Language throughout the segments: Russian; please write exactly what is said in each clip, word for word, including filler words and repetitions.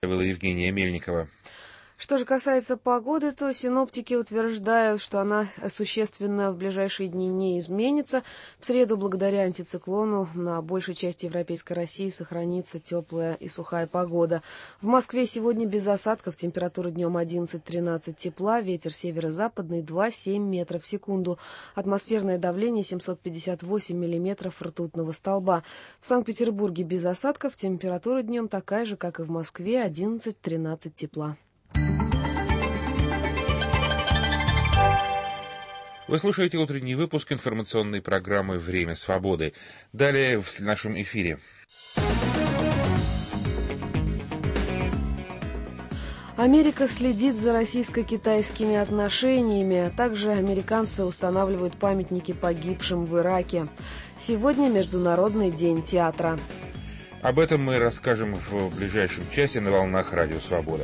Евгения Мельникова. Что же касается погоды, то синоптики утверждают, что она существенно в ближайшие дни не изменится. В среду, благодаря антициклону, на большей части Европейской России сохранится теплая и сухая погода. В Москве сегодня без осадков, температура днем одиннадцать-тринадцать тепла, ветер северо-западный два-семь метров в секунду, атмосферное давление семьсот пятьдесят восемь миллиметров ртутного столба. В Санкт-Петербурге без осадков, температура днем такая же, как и в Москве, одиннадцать-тринадцать тепла. Вы слушаете утренний выпуск информационной программы «Время свободы». Далее в нашем эфире. Америка следит за российско-китайскими отношениями, а также американцы устанавливают памятники погибшим в Ираке. Сегодня Международный день театра. Об этом мы расскажем в ближайшем часе на волнах Радио Свобода.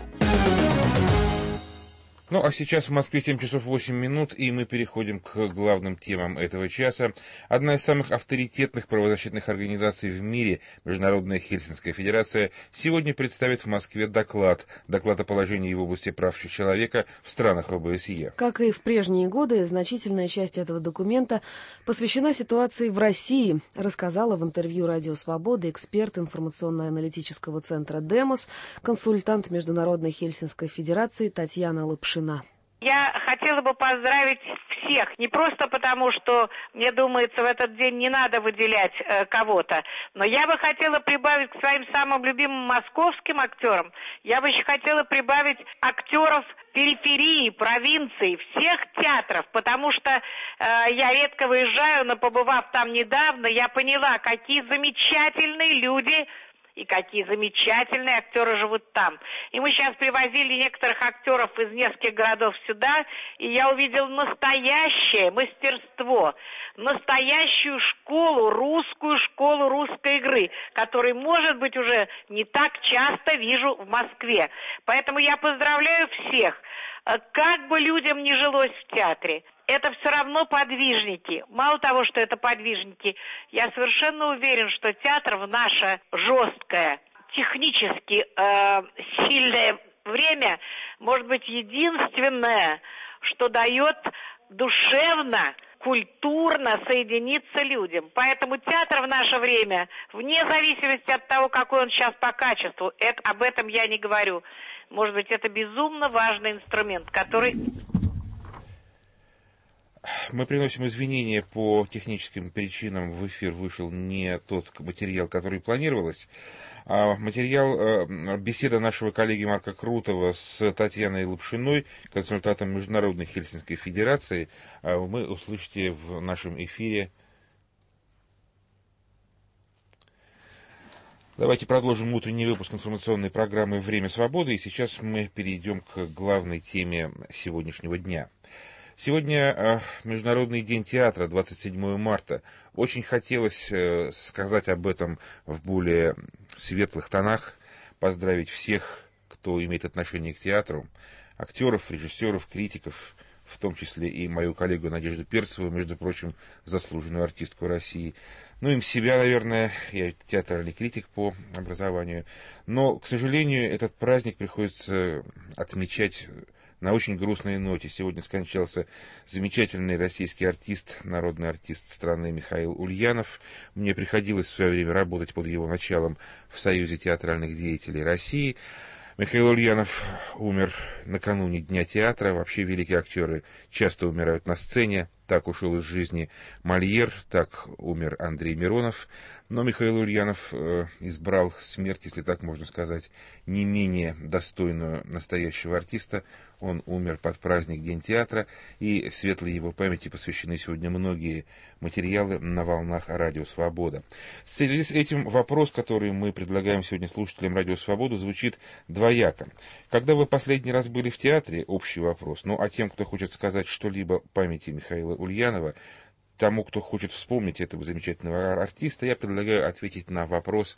Ну, а сейчас в Москве семь часов восемь минут, и мы переходим к главным темам этого часа. Одна из самых авторитетных правозащитных организаций в мире, Международная Хельсинская Федерация, сегодня представит в Москве доклад. Доклад о положении в области прав человека в странах о бэ эс е. Как и в прежние годы, значительная часть этого документа посвящена ситуации в России, рассказала в интервью «Радио Свобода» эксперт информационно-аналитического центра «Демос», консультант Международной Хельсинской Федерации Татьяна Лапшина. Я хотела бы поздравить всех, не просто потому, что, мне думается, в этот день не надо выделять э, кого-то, но я бы хотела прибавить к своим самым любимым московским актерам, я бы еще хотела прибавить актеров периферии, провинции, всех театров, потому что э, я редко выезжаю, но побывав там недавно, я поняла, какие замечательные люди и какие замечательные актеры живут там. И мы сейчас привозили некоторых актеров из нескольких городов сюда, и я увидел настоящее мастерство, настоящую школу, русскую школу русской игры, которую, может быть, уже не так часто вижу в Москве. Поэтому я поздравляю всех. Как бы людям ни жилось в театре, это все равно подвижники. Мало того, что это подвижники, я совершенно уверен, что театр в наше жесткое, технически э, сильное время, может быть, единственное, что дает душевно, культурно соединиться людям. Поэтому театр в наше время, вне зависимости от того, какой он сейчас по качеству, это, об этом я не говорю. Может быть, это безумно важный инструмент, который... Мы приносим извинения по техническим причинам. В эфир вышел не тот материал, который планировалось. А материал, беседа нашего коллеги Марка Крутова с Татьяной Лапшиной, консультантом Международной Хельсинской Федерации, вы услышите в нашем эфире. Давайте продолжим утренний выпуск информационной программы «Время свободы». И сейчас мы перейдем к главной теме сегодняшнего дня. Сегодня э, Международный день театра, двадцать седьмое марта. Очень хотелось э, сказать об этом в более светлых тонах, поздравить всех, кто имеет отношение к театру, актеров, режиссеров, критиков, в том числе и мою коллегу Надежду Перцеву, между прочим, заслуженную артистку России. Ну, им себя, наверное, я театральный критик по образованию. Но, к сожалению, этот праздник приходится отмечать на очень грустной ноте. Сегодня скончался замечательный российский артист, народный артист страны Михаил Ульянов. Мне приходилось в свое время работать под его началом в Союзе театральных деятелей России. Михаил Ульянов умер накануне Дня театра. Вообще великие актеры часто умирают на сцене. Так ушел из жизни Мольер, так умер Андрей Миронов. Но Михаил Ульянов э, избрал смерть, если так можно сказать, не менее достойную настоящего артиста. Он умер под праздник День театра, и светлой его памяти посвящены сегодня многие материалы на волнах Радио Свобода. В связи с этим вопрос, который мы предлагаем сегодня слушателям Радио Свобода, звучит двояко. Когда вы последний раз были в театре? Общий вопрос. Ну, а тем, кто хочет сказать что-либо памяти Михаила Ульянова, тому, кто хочет вспомнить этого замечательного артиста, я предлагаю ответить на вопрос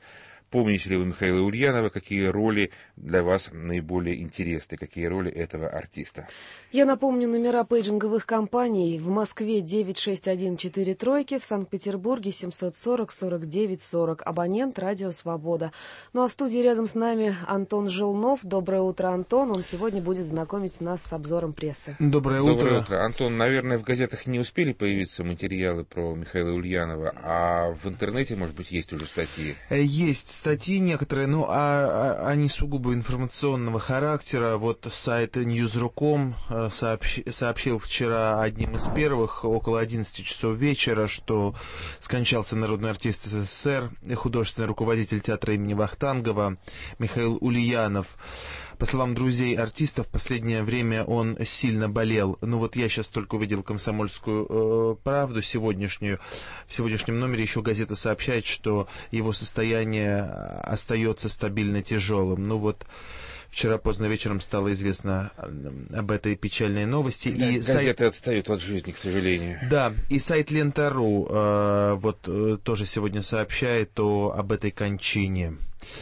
Помните ли вы Михаила Ульянова? Какие роли для вас наиболее интересны? Какие роли этого артиста? Я напомню номера пейджинговых компаний. В Москве девять шесть один четыре тройки, в Санкт-Петербурге семьсот сорок сорок девять сорок. Абонент «Радио Свобода». Ну а в студии рядом с нами Антон Желнов. Доброе утро, Антон. Он сегодня будет знакомить нас с обзором прессы. Доброе утро. Доброе утро. Антон, наверное, в газетах не успели появиться материалы про Михаила Ульянова, а в интернете, может быть, есть уже статьи? Есть статьи некоторые, но а, а, они сугубо информационного характера. Вот сайт ньюс точка ру точка ком сообщ, сообщил вчера одним из первых, около одиннадцати часов вечера, что скончался народный артист СССР, художественный руководитель театра имени Вахтангова Михаил Ульянов. По словам друзей артиста, в последнее время он сильно болел. Ну вот я сейчас только увидел «Комсомольскую э, правду» сегодняшнюю. В сегодняшнем номере еще газета сообщает, что его состояние остается стабильно тяжелым. Ну вот вчера поздно вечером стало известно об этой печальной новости. Да, и газеты сайт... отстают от жизни, к сожалению. Да, и сайт Лента точка ру э, вот, э, тоже сегодня сообщает о, об этой кончине.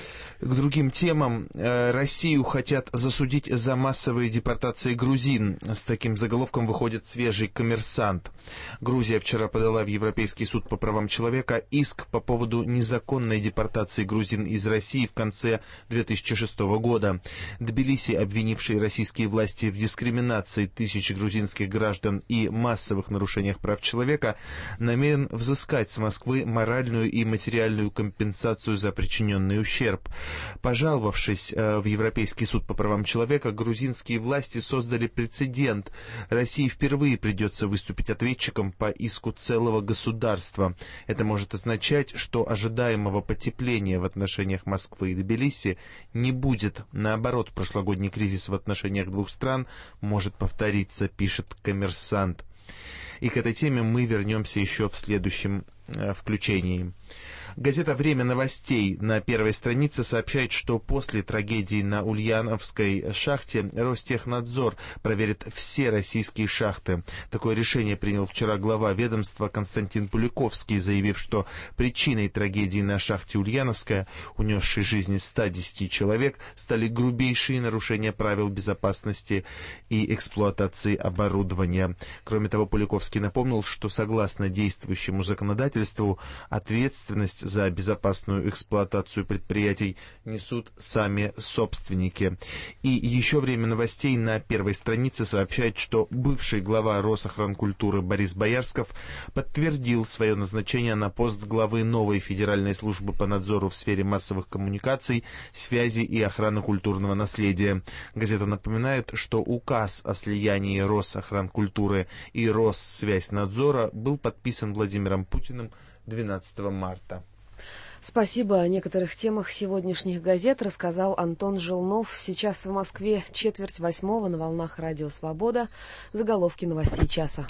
К другим темам. Россию хотят засудить за массовые депортации грузин. С таким заголовком выходит свежий «Коммерсант». Грузия вчера подала в Европейский суд по правам человека иск по поводу незаконной депортации грузин из России в конце две тысячи шестого года. Тбилиси, обвинивший российские власти в дискриминации тысяч грузинских граждан и массовых нарушениях прав человека, намерен взыскать с Москвы моральную и материальную компенсацию за причиненный ущерб. Пожаловавшись в Европейский суд по правам человека, грузинские власти создали прецедент. России впервые придется выступить ответчиком по иску целого государства. Это может означать, что ожидаемого потепления в отношениях Москвы и Тбилиси не будет. Наоборот, прошлогодний кризис в отношениях двух стран может повториться, пишет «Коммерсант». И к этой теме мы вернемся еще в следующем э, включении. Газета «Время новостей» на первой странице сообщает, что после трагедии на Ульяновской шахте Ростехнадзор проверит все российские шахты. Такое решение принял вчера глава ведомства Константин Пуликовский, заявив, что причиной трагедии на шахте Ульяновская, унесшей жизни ста десяти человек, стали грубейшие нарушения правил безопасности и эксплуатации оборудования. Кроме того, Пуликовский напомнил, что согласно действующему законодательству ответственность за безопасную эксплуатацию предприятий несут сами собственники. И еще «Время новостей» на первой странице сообщает, что бывший глава Росохранкультуры Борис Боярсков подтвердил свое назначение на пост главы новой Федеральной службы по надзору в сфере массовых коммуникаций, связи и охраны культурного наследия. Газета напоминает, что указ о слиянии Росохранкультуры и Россвязьнадзора был подписан Владимиром Путиным двенадцатого марта. Спасибо. О некоторых темах сегодняшних газет рассказал Антон Желнов. Сейчас в Москве четверть восьмого на волнах «Радио Свобода». Заголовки новостей часа.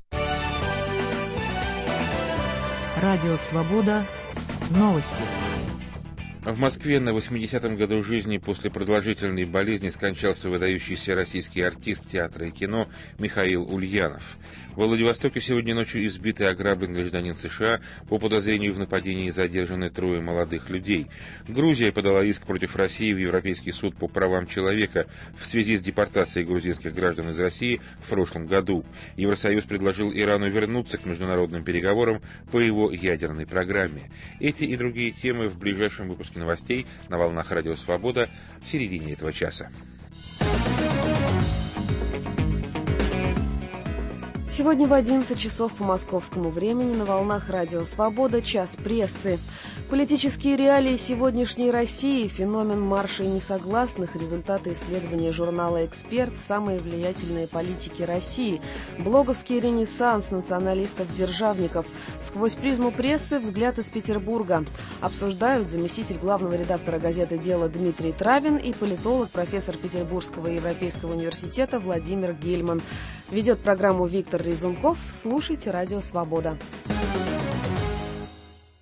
«Радио Свобода». Новости. В Москве на восьмидесятом году жизни после продолжительной болезни скончался выдающийся российский артист театра и кино Михаил Ульянов. Во Владивостоке сегодня ночью избит и ограблен гражданин США. По подозрению в нападении задержаны трое молодых людей. Грузия подала иск против России в Европейский суд по правам человека в связи с депортацией грузинских граждан из России в прошлом году. Евросоюз предложил Ирану вернуться к международным переговорам по его ядерной программе. Эти и другие темы в ближайшем выпуске новостей на волнах «Радио Свобода» в середине этого часа. Сегодня в одиннадцать часов по московскому времени на волнах «Радио Свобода» час прессы. Политические реалии сегодняшней России, феномен марша несогласных, результаты исследования журнала «Эксперт», самые влиятельные политики России, блоговский ренессанс националистов-державников. Сквозь призму прессы взгляд из Петербурга. Обсуждают заместитель главного редактора газеты «Дело» Дмитрий Травин и политолог, профессор Петербургского и Европейского университета Владимир Гельман. Ведет программу Виктор Резунков. Слушайте «Радио Свобода».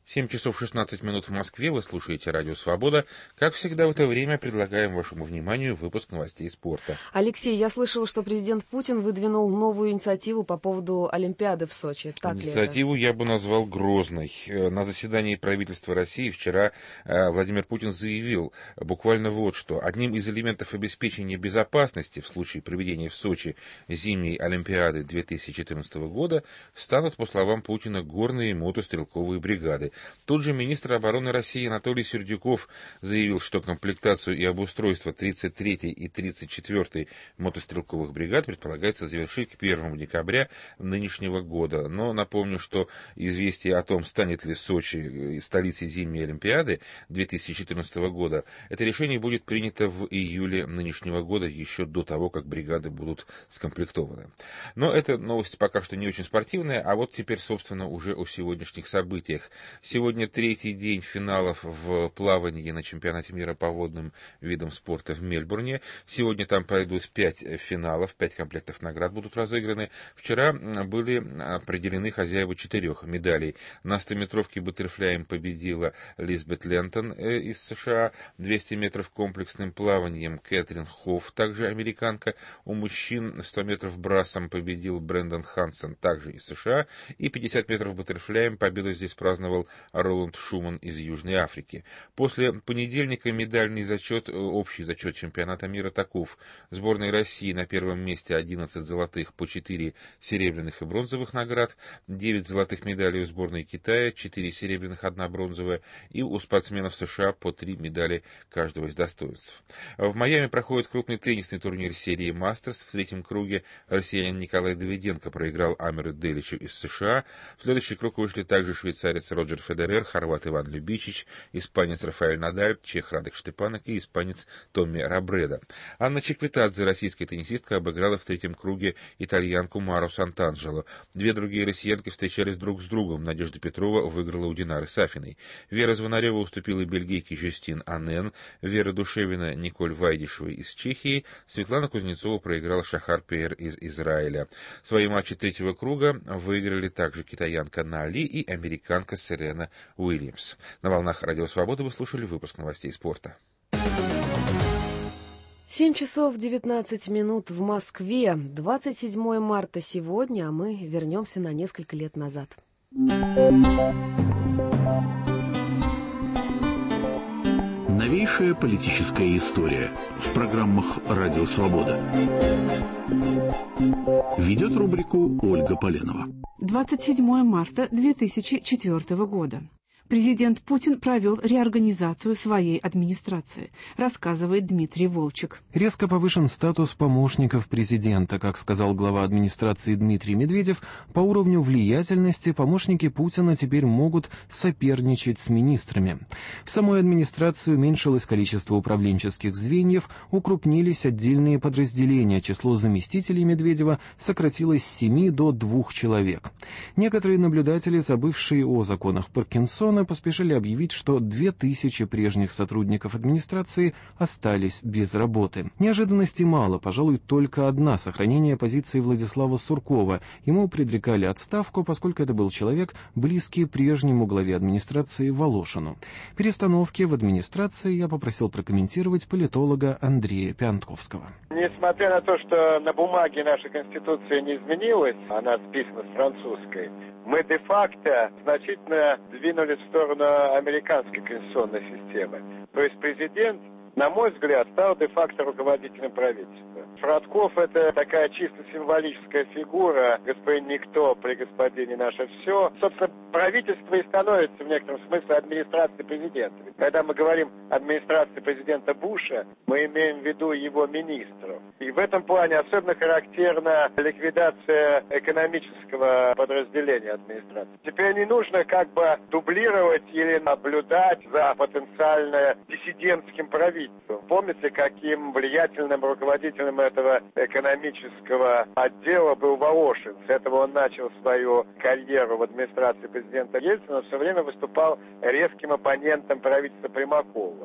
семь часов шестнадцать минут в Москве. Вы слушаете Радио Свобода. Как всегда в это время предлагаем вашему вниманию выпуск новостей спорта. Алексей, я слышал, что президент Путин выдвинул новую инициативу по поводу Олимпиады в Сочи. Так Инициативу я бы назвал грозной. На заседании правительства России вчера Владимир Путин заявил буквально вот что. Одним из элементов обеспечения безопасности в случае проведения в Сочи зимней Олимпиады две тысячи четырнадцатого года станут, по словам Путина, горные мотострелковые бригады. Тут же министр обороны России Анатолий Сердюков заявил, что комплектацию и обустройство тридцать третьей и тридцать четвёртой мотострелковых бригад предполагается завершить к первому декабря нынешнего года. Но напомню, что известие о том, станет ли Сочи столицей зимней Олимпиады две тысячи четырнадцатого года, это решение будет принято в июле нынешнего года, еще до того, как бригады будут скомплектованы. Но эта новость пока что не очень спортивная, а вот теперь, собственно, уже о сегодняшних событиях. Сегодня третий день финалов в плавании на чемпионате мира по водным видам спорта в Мельбурне. Сегодня там пройдут пять финалов, пять комплектов наград будут разыграны. Вчера были определены хозяева четырех медалей. На стометровке баттерфляем победила Лизбет Лентон из США. двести метров комплексным плаванием Кэтрин Хофф, также американка. У мужчин сто метров брасом победил Брэндон Хансен, также из США. И пятьдесят метров баттерфляем победу здесь праздновал Роланд Шуман из Южной Африки. После понедельника медальный зачет, общий зачет чемпионата мира таков. Сборная России на первом месте одиннадцать золотых по четыре серебряных и бронзовых наград, девять золотых медалей у сборной Китая, четыре серебряных, одна бронзовая, и у спортсменов США по три медали каждого из достоинств. В Майами проходит крупный теннисный турнир серии Мастерс. В третьем круге россиянин Николай Давиденко проиграл Амеру Деличу из США. В следующий круг вышли также швейцарец Роджер Федерер, хорват Иван Любичич, испанец Рафаэль Надаль, чех Радек Штепанок и испанец Томми Рабреда. Анна Чеквитадзе, российская теннисистка, обыграла в третьем круге итальянку Мару Сант'Анджело. Две другие россиянки встречались друг с другом. Надежда Петрова выиграла у Динары Сафиной. Вера Звонарева уступила бельгийке Жюстин Анен, Вера Душевина Николь Вайдишевой из Чехии, Светлана Кузнецова проиграла Шахар Пеер из Израиля. Свои матчи третьего круга выиграли также китаянка Нали и американка Серена Уильямс. На волнах Радио Свобода вы слушали выпуск новостей спорта. семь часов девятнадцать минут в Москве. двадцать седьмое марта сегодня, а мы вернемся на несколько лет назад. Новейшая политическая история в программах «Радио Свобода». Ведет рубрику Ольга Поленова. двадцать седьмое марта две тысячи четвёртого года. Президент Путин провел реорганизацию своей администрации, рассказывает Дмитрий Волчек. Резко повышен статус помощников президента. Как сказал глава администрации Дмитрий Медведев, по уровню влиятельности помощники Путина теперь могут соперничать с министрами. В самой администрации уменьшилось количество управленческих звеньев, укрупнились отдельные подразделения, число заместителей Медведева сократилось с семи до двух человек. Некоторые наблюдатели, забывшие о законах Паркинсона, поспешили объявить, что две тысячи прежних сотрудников администрации остались без работы. Неожиданностей мало, пожалуй, только одна — сохранение позиции Владислава Суркова. Ему предрекали отставку, поскольку это был человек, близкий прежнему главе администрации Волошину. Перестановки в администрации я попросил прокомментировать политолога Андрея Пиантковского. Несмотря на то, что на бумаге наша Конституция не изменилась, она списана с французской, мы де-факто значительно двинулись в сторону американской конституционной системы. То есть президент, на мой взгляд, стал де-факто руководителем правительства. Фродков — это такая чисто символическая фигура, господин Никто при господине наше все. Собственно, правительство и становится в некотором смысле администрацией президента. Когда мы говорим администрации президента Буша, мы имеем в виду его министров. И в этом плане особенно характерна ликвидация экономического подразделения администрации. Теперь не нужно как бы дублировать или наблюдать за потенциально диссидентским правительством. Помните, каким влиятельным руководителем этого экономического отдела был Волошин? С этого он начал свою карьеру в администрации президента Ельцина, но все время выступал резким оппонентом правительства Примакова. И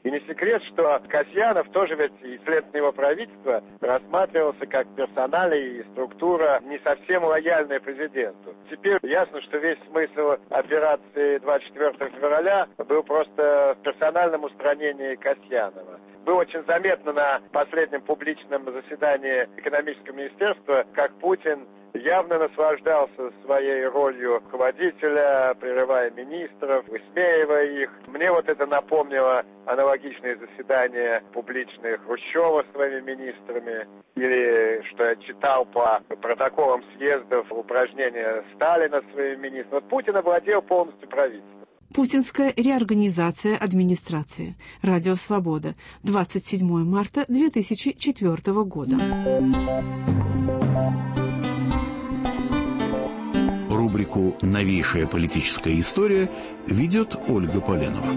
И не секрет, что Касьянов тоже ведь и следствие его правительства рассматривался как персоналия и структура не совсем лояльная президенту. Теперь ясно, что весь смысл операции двадцать четвёртого февраля был просто в персональном устранении Касьянова. Было очень заметно на последнем публичном заседании экономического министерства, как Путин явно наслаждался своей ролью руководителя, прерывая министров, высмеивая их. Мне вот это напомнило аналогичные заседания публичные Хрущева с своими министрами, или что я читал по протоколам съездов упражнения Сталина с своими министрами. Вот Путин овладел полностью правительством. Путинская реорганизация администрации. Радио «Свобода». двадцать седьмого марта две тысячи четвёртого года. Рубрику «Новейшая политическая история» ведет Ольга Поленова.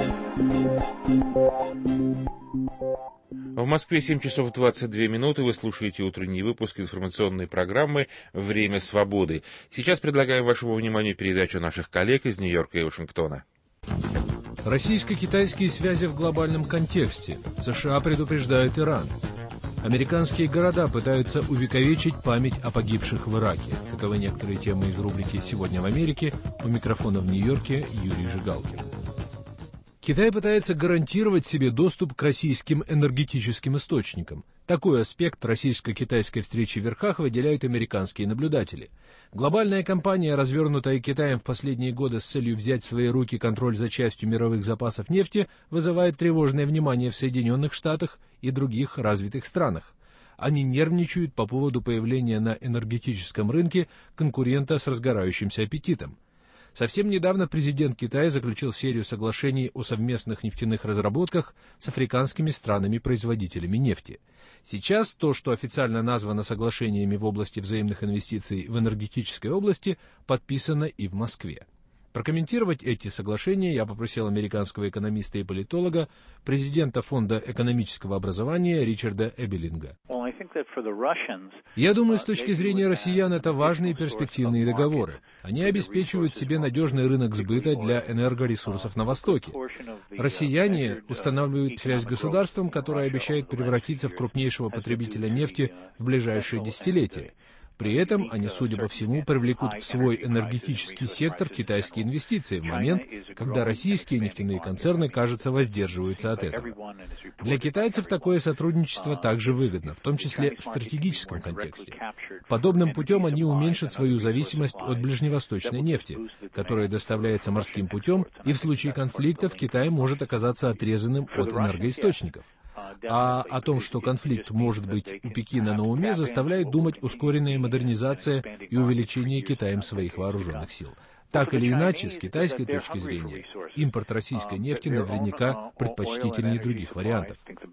В Москве семь часов двадцать две минуты. Вы слушаете утренний выпуск информационной программы «Время свободы». Сейчас предлагаем вашему вниманию передачу наших коллег из Нью-Йорка и Вашингтона. Российско-китайские связи в глобальном контексте. США предупреждают Иран. Американские города пытаются увековечить память о погибших в Ираке. Таковы некоторые темы из рубрики «Сегодня в Америке». У микрофона в Нью-Йорке Юрий Жигалкин. Китай пытается гарантировать себе доступ к российским энергетическим источникам. Такой аспект российско-китайской встречи в верхах выделяют американские наблюдатели. Глобальная кампания, развернутая Китаем в последние годы с целью взять в свои руки контроль за частью мировых запасов нефти, вызывает тревожное внимание в Соединенных Штатах и других развитых странах. Они нервничают по поводу появления на энергетическом рынке конкурента с разгорающимся аппетитом. Совсем недавно президент Китая заключил серию соглашений о совместных нефтяных разработках с африканскими странами-производителями нефти. Сейчас то, что официально названо соглашениями в области взаимных инвестиций в энергетической области, подписано и в Москве. Прокомментировать эти соглашения я попросил американского экономиста и политолога, президента Фонда экономического образования Ричарда Эбелинга. Я думаю, с точки зрения россиян, это важные перспективные договоры. Они обеспечивают себе надежный рынок сбыта для энергоресурсов на Востоке. Россияне устанавливают связь с государством, которое обещает превратиться в крупнейшего потребителя нефти в ближайшие десятилетия. При этом они, судя по всему, привлекут в свой энергетический сектор китайские инвестиции в момент, когда российские нефтяные концерны, кажется, воздерживаются от этого. Для китайцев такое сотрудничество также выгодно, в том числе в стратегическом контексте. Подобным путем они уменьшат свою зависимость от ближневосточной нефти, которая доставляется морским путем, и в случае конфликтов Китай может оказаться отрезанным от энергоисточников. А о том, что конфликт может быть у Пекина на уме, заставляет думать ускоренная модернизация и увеличение Китаем своих вооруженных сил. Так или иначе, с китайской точки зрения, импорт российской нефти наверняка предпочтительнее других вариантов.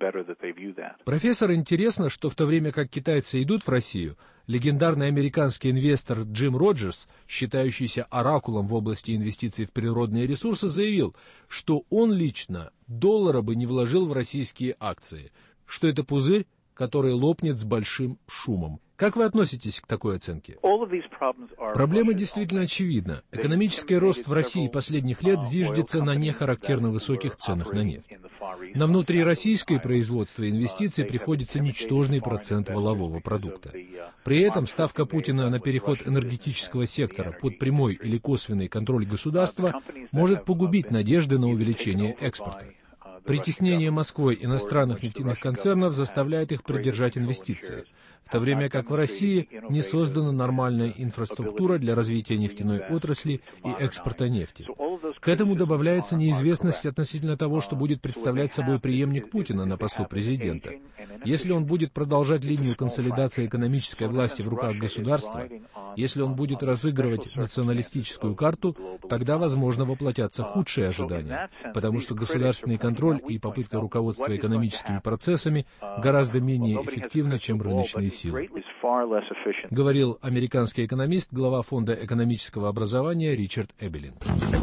Профессор, интересно, что в то время как китайцы идут в Россию, легендарный американский инвестор Джим Роджерс, считающийся оракулом в области инвестиций в природные ресурсы, заявил, что он лично доллара бы не вложил в российские акции, что это пузырь, который лопнет с большим шумом. Как вы относитесь к такой оценке? Проблема действительно очевидна. Экономический рост в России последних лет зиждется на нехарактерно высоких ценах на нефть. На внутрироссийское производство и инвестиции приходится ничтожный процент валового продукта. При этом ставка Путина на переход энергетического сектора под прямой или косвенный контроль государства может погубить надежды на увеличение экспорта. Притеснение Москвой иностранных нефтяных концернов заставляет их придержать инвестиции, в то время как в России не создана нормальная инфраструктура для развития нефтяной отрасли и экспорта нефти. К этому добавляется неизвестность относительно того, что будет представлять собой преемник Путина на посту президента. Если он будет продолжать линию консолидации экономической власти в руках государства, если он будет разыгрывать националистическую карту, тогда, возможно, воплотятся худшие ожидания, потому что государственный контроль и попытка руководства экономическими процессами гораздо менее эффективны, чем рыночные силы. Говорил американский экономист, глава Фонда экономического образования Ричард Эбелинг.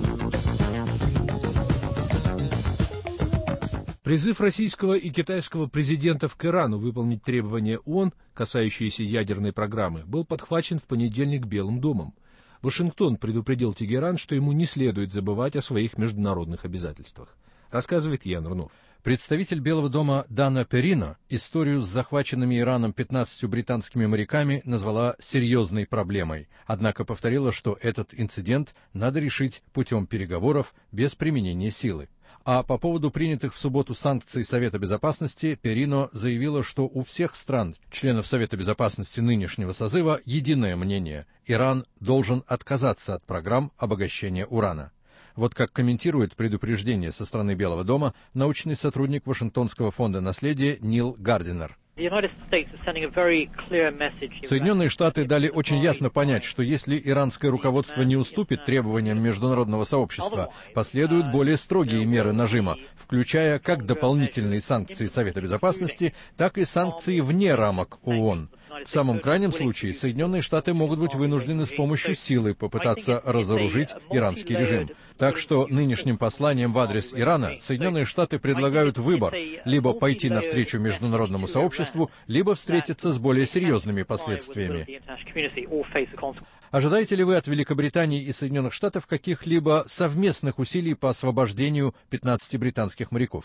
Призыв российского и китайского президентов к Ирану выполнить требования ООН, касающиеся ядерной программы, был подхвачен в понедельник Белым домом. Вашингтон предупредил Тегеран, что ему не следует забывать о своих международных обязательствах. Рассказывает Ян Рунов. Представитель Белого дома Дана Перино историю с захваченными Ираном пятнадцатью британскими моряками назвала серьезной проблемой, однако повторила, что этот инцидент надо решить путем переговоров без применения силы. А по поводу принятых в субботу санкций Совета Безопасности Перино заявила, что у всех стран, членов Совета Безопасности нынешнего созыва, единое мнение – Иран должен отказаться от программ обогащения урана. Вот как комментирует предупреждение со стороны Белого дома научный сотрудник Вашингтонского фонда наследия Нил Гардинер. Соединенные Штаты дали очень ясно понять, что если иранское руководство не уступит требованиям международного сообщества, последуют более строгие меры нажима, включая как дополнительные санкции Совета Безопасности, так и санкции вне рамок ООН. В самом крайнем случае Соединенные Штаты могут быть вынуждены с помощью силы попытаться разоружить иранский режим. Так что нынешним посланием в адрес Ирана Соединенные Штаты предлагают выбор – либо пойти навстречу международному сообществу, либо встретиться с более серьезными последствиями. Ожидаете ли вы от Великобритании и Соединенных Штатов каких-либо совместных усилий по освобождению пятнадцати британских моряков?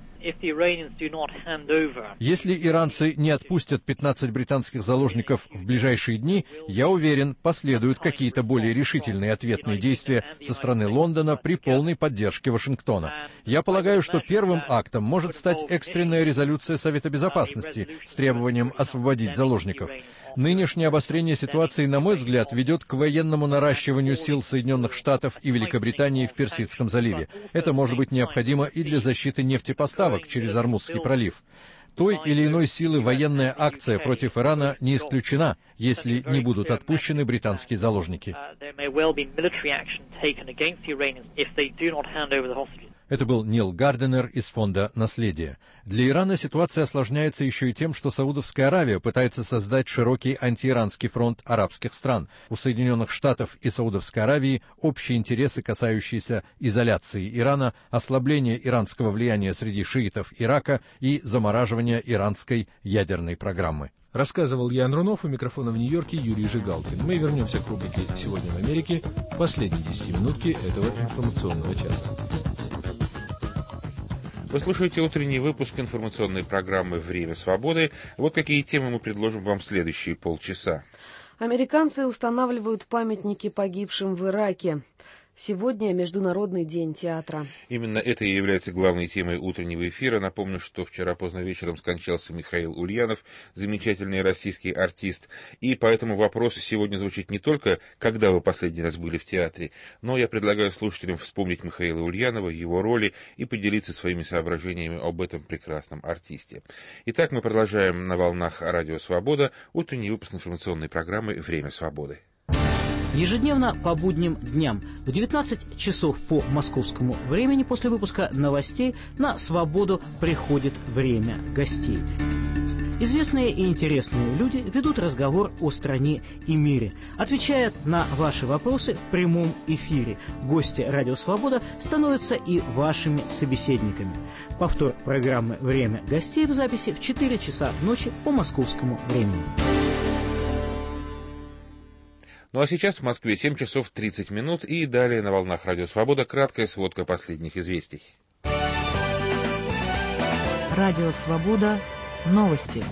Если иранцы не отпустят пятнадцать британских заложников в ближайшие дни, я уверен, последуют какие-то более решительные ответные действия со стороны Лондона при полной поддержке Вашингтона. Я полагаю, что первым актом может стать экстренная резолюция Совета Безопасности с требованием освободить заложников. Нынешнее обострение ситуации, на мой взгляд, ведет к военному наращиванию сил Соединенных Штатов и Великобритании в Персидском заливе. Это может быть необходимо и для защиты нефтепоставок через Ормузский пролив. Той или иной силы военная акция против Ирана не исключена, если не будут отпущены британские заложники. Это был Нил Гардинер из фонда «Наследие». Для Ирана ситуация осложняется еще и тем, что Саудовская Аравия пытается создать широкий антииранский фронт арабских стран. У Соединенных Штатов и Саудовской Аравии общие интересы, касающиеся изоляции Ирана, ослабления иранского влияния среди шиитов Ирака и замораживания иранской ядерной программы. Рассказывал Ян Рунов, у микрофона в Нью-Йорке Юрий Жигалкин. Мы вернемся к рубрике «Сегодня в Америке» в последней десятиминутке этого информационного часа. Вы слушаете утренний выпуск информационной программы «Время свободы». Вот какие темы мы предложим вам в следующие полчаса. Американцы устанавливают памятники погибшим в Ираке. Сегодня Международный день театра. Именно это и является главной темой утреннего эфира. Напомню, что вчера поздно вечером скончался Михаил Ульянов, замечательный российский артист. И поэтому вопрос сегодня звучит не только «когда вы последний раз были в театре?», но я предлагаю слушателям вспомнить Михаила Ульянова, его роли и поделиться своими соображениями об этом прекрасном артисте. Итак, мы продолжаем на волнах Радио Свобода утренний выпуск информационной программы «Время свободы». Ежедневно по будним дням в девятнадцать часов по московскому времени после выпуска новостей на «Свободу» приходит «Время гостей». Известные и интересные люди ведут разговор о стране и мире, отвечают на ваши вопросы в прямом эфире. Гости «Радио Свобода» становятся и вашими собеседниками. Повтор программы «Время гостей» в записи в четыре часа ночи по московскому времени. Ну а сейчас в Москве семь часов тридцать минут, и далее на волнах Радио Свобода краткая сводка последних известий. Радио Свобода. Новости.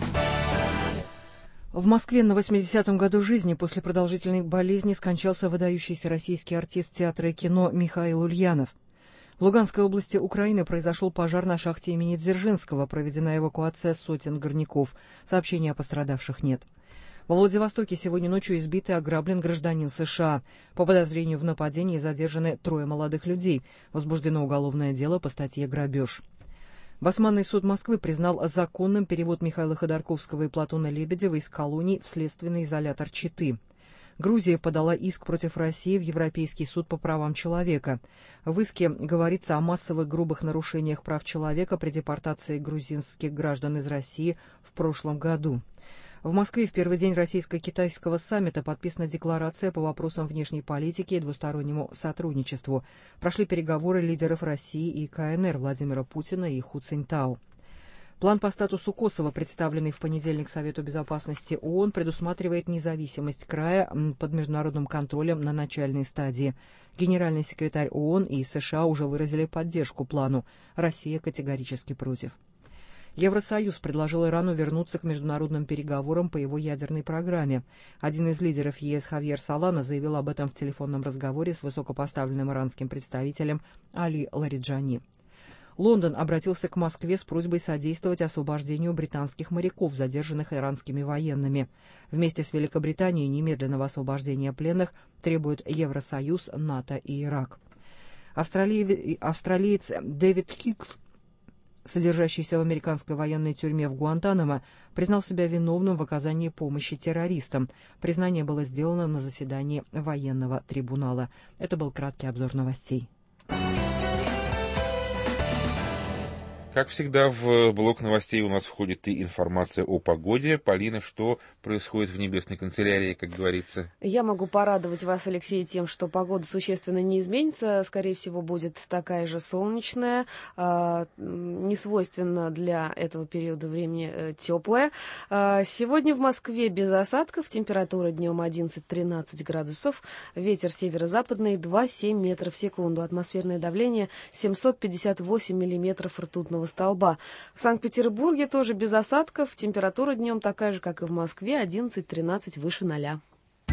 В Москве на восьмидесятом году жизни после продолжительной болезни скончался выдающийся российский артист театра и кино Михаил Ульянов. В Луганской области Украины произошел пожар на шахте имени Дзержинского, проведена эвакуация сотен горняков. Сообщений о пострадавших нет. Во Владивостоке сегодня ночью избит и ограблен гражданин США. По подозрению в нападении задержаны трое молодых людей. Возбуждено уголовное дело по статье «Грабеж». Басманный суд Москвы признал законным перевод Михаила Ходорковского и Платона Лебедева из колоний в следственный изолятор Читы. Грузия подала иск против России в Европейский суд по правам человека. В иске говорится о массовых грубых нарушениях прав человека при депортации грузинских граждан из России в прошлом году. В Москве в первый день российско-китайского саммита подписана декларация по вопросам внешней политики и двустороннему сотрудничеству. Прошли переговоры лидеров России и ка эн эр Владимира Путина и Ху Циньтао. План по статусу Косово, представленный в понедельник Совету Безопасности ООН, предусматривает независимость края под международным контролем на начальной стадии. Генеральный секретарь ООН и США уже выразили поддержку плану. Россия категорически против. Евросоюз предложил Ирану вернуться к международным переговорам по его ядерной программе. Один из лидеров ЕС Хавьер Солана заявил об этом в телефонном разговоре с высокопоставленным иранским представителем Али Лариджани. Лондон обратился к Москве с просьбой содействовать освобождению британских моряков, задержанных иранскими военными. Вместе с Великобританией немедленного освобождения пленных требуют Евросоюз, НАТО и Ирак. Австралиец, австралиец Дэвид Хикс, содержащийся в американской военной тюрьме в Гуантанамо, признал себя виновным в оказании помощи террористам. Признание было сделано на заседании военного трибунала. Это был краткий обзор новостей. Как всегда, в блок новостей у нас входит и информация о погоде. Полина, что происходит в небесной канцелярии, как говорится? Я могу порадовать вас, Алексей, тем, что погода существенно не изменится. Скорее всего, будет такая же солнечная, э, не свойственно для этого периода времени э, теплая. Э, сегодня в Москве без осадков, температура днем одиннадцать-тринадцать градусов, ветер северо-западный два-семь метров в секунду, атмосферное давление семьсот пятьдесят восемь миллиметров ртутного столба. В Санкт-Петербурге тоже без осадков. Температура днем такая же, как и в Москве, одиннадцать-тринадцать выше ноля.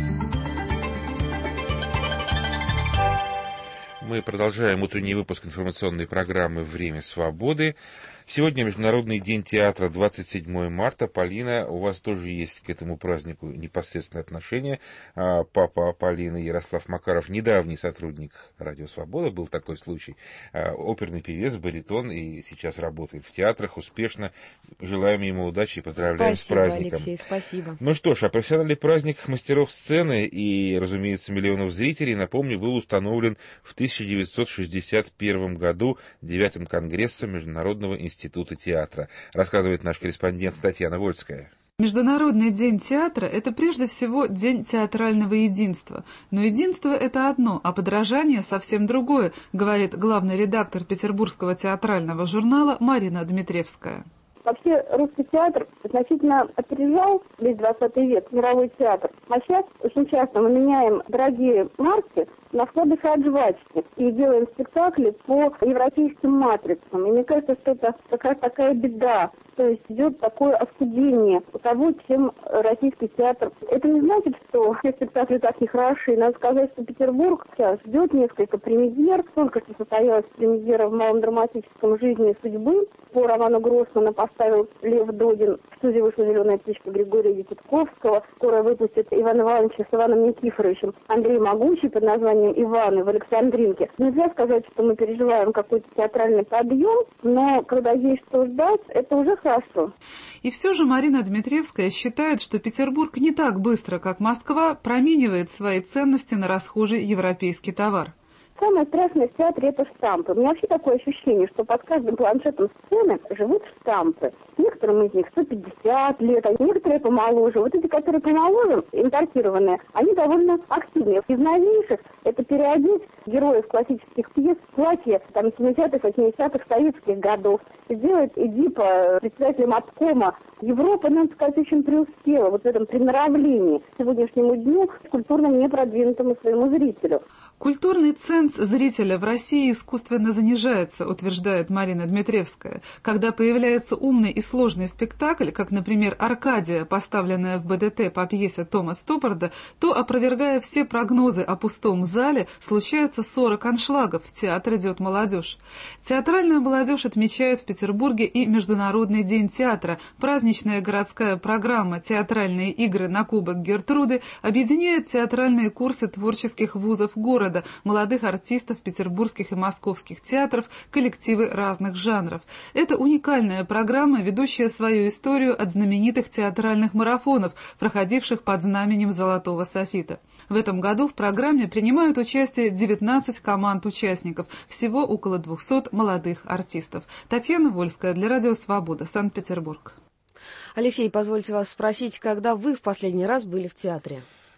Мы продолжаем утренний выпуск информационной программы «Время свободы». Сегодня Международный день театра, двадцать седьмое марта. Полина, у вас тоже есть к этому празднику непосредственное отношение. Папа Полины, Ярослав Макаров, недавний сотрудник «Радио Свобода», был такой случай. Оперный певец, баритон, и сейчас работает в театрах успешно. Желаем ему удачи и поздравляем спасибо, с праздником. Алексей, спасибо. Ну что ж, а профессиональный праздник мастеров сцены и, разумеется, миллионов зрителей, напомню, был установлен в тысяча девятьсот шестьдесят первом году девятым Конгрессом Международного института Института театра, рассказывает наш корреспондент Татьяна Вольская. Международный день театра – это прежде всего день театрального единства. Но единство – это одно, а подражание – совсем другое, говорит главный редактор петербургского театрального журнала Марина Дмитриевская. Вообще русский театр значительно опережал весь двадцатый век, мировой театр. А сейчас очень часто мы меняем дорогие марки на вклады хаджвачки и делаем спектакли по европейским матрицам. И мне кажется, что это такая, такая беда. То есть идет такое оскудение того, чем российский театр. Это не значит, что все спектакли так нехороши. Надо сказать, что Петербург сейчас ждет несколько премьер. Только что состоялась премьера в Малом драматическом «Жизни и судьбы». По роману Гроссмана поставил Лев Додин. В студии вышла «Зеленая птичка» Григория Десятковского. Скоро выпустит Иван Ивановича с Иваном Никифоровичем. Андрей Могучий под названием «Иваны» в Александринке. Нельзя сказать, что мы переживаем какой-то театральный подъем, но когда есть что ждать, это уже хорошо. И все же Марина Дмитриевская считает, что Петербург не так быстро, как Москва, променивает свои ценности на расхожий европейский товар. Самое страшное в театре – это штампы. У меня вообще такое ощущение, что под каждым планшетом сцены живут штампы. Некоторым из них сто пятьдесят лет, а некоторые помоложе. Вот эти, которые помоложе, импортированные, они довольно активные. Из новейших – это переодеть героев классических пьес в платье там, семидесятых, восьмидесятых советских годов. Сделать Эдипа председателем обкома. Европа, надо сказать, очень преуспела вот в этом приноравлении к сегодняшнему дню культурно непродвинутому своему зрителю. Культурный ценз зрителя в России искусственно занижается, утверждает Марина Дмитриевская. Когда появляется умный и сложный спектакль, как, например, «Аркадия», поставленная в БДТ по пьесе Тома Стоппарда, то, опровергая все прогнозы о пустом зале, случается сорок аншлагов, в театр идет молодежь. Театральная молодежь отмечает в Петербурге и Международный день театра. Праздничная городская программа «Театральные игры на Кубок Гертруды» объединяет театральные курсы творческих вузов города, молодых артистов петербургских и московских театров, коллективы разных жанров. Это уникальная программа, ведущая свою историю от знаменитых театральных марафонов, проходивших под знаменем «Золотого софита». В этом году в программе принимают участие девятнадцать команд участников, всего около двухсот молодых артистов. Татьяна Вольская для Радио Свобода, Санкт-Петербург. Алексей, позвольте вас спросить, когда вы в последний раз были в театре?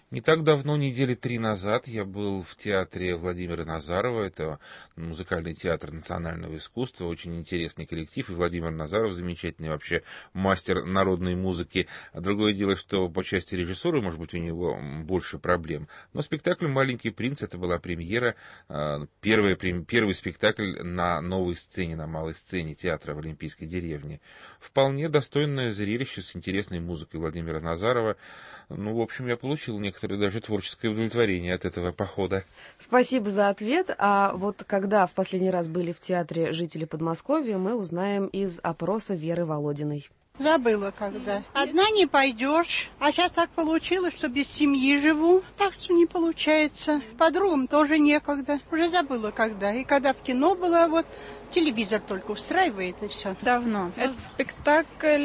Не так давно, недели три назад, я был в театре Владимира Назарова. Это музыкальный театр национального искусства, очень интересный коллектив. И Владимир Назаров замечательный вообще мастер народной музыки. А другое дело, что по части режиссуры, может быть, у него больше проблем. Но спектакль «Маленький принц» — это была премьера, первый, первый спектакль на новой сцене, на малой сцене театра в Олимпийской деревне. Вполне достойное зрелище с интересной музыкой Владимира Назарова. Ну, в общем, я получил некоторое даже творческое удовлетворение от этого похода. Спасибо за ответ. А вот когда в последний раз были в театре жители Подмосковья, мы узнаем из опроса Веры Володиной. Забыла когда. Одна не пойдешь, а сейчас так получилось, что без семьи живу, так что не получается. Подругам тоже некогда. Уже забыла когда. И когда в кино была, вот телевизор только устраивает и все. Давно. Это спектакль,